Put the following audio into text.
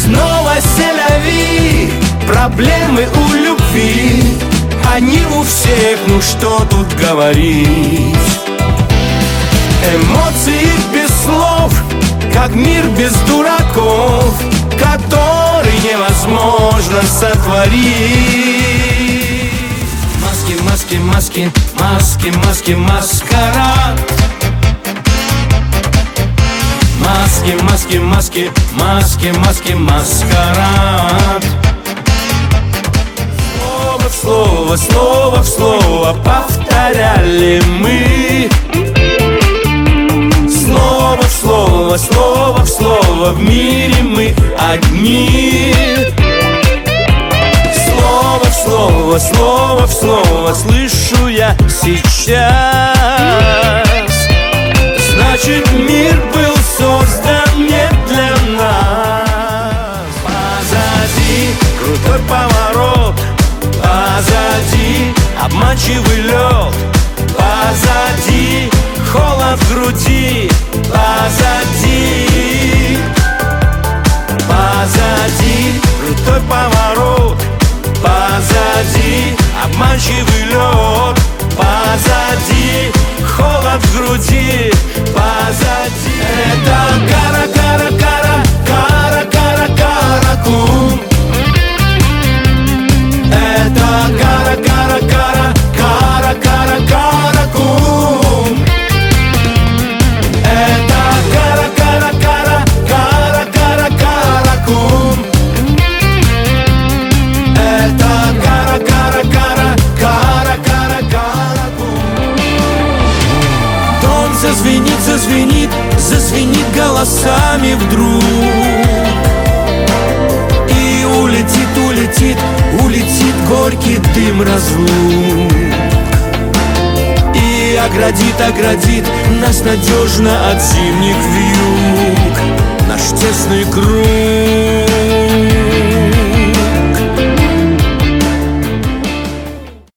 Снова селяви, проблемы у любви, они у всех, ну что тут говорить. Эмоции без слов, как мир без дураков, который невозможно сотворить. Маски, маски, маски, маски, маски, маскарад. Маски, маски, маски, маски, маски, маскарад. Слово в слово, слово в слово повторяли мы. Слово в слово, слово в слово, в мире мы одни. Слово в слово, слово в слово слышу я сейчас. Значит, мир был создан не для нас. Позади крутой поворот, позади обманчивый лед, позади холод в груди, позади. Позади крутой поворот, позади обманчивый лед, позади холод в груди, позади. Это кара, кара, кара, кара, кара, каракум. Это кара, кара, кара, кара, кара, каракум. Это кара, кара, кара, кара, кара, каракум. Это кара, кара, кара, кара, кара, каракум. Дом зазвенит, зазвенит, зазвенит голосами вдруг. И улетит, улетит, улетит горький дым разлук. И оградит, оградит нас надежно от зимних вьюг наш тесный круг.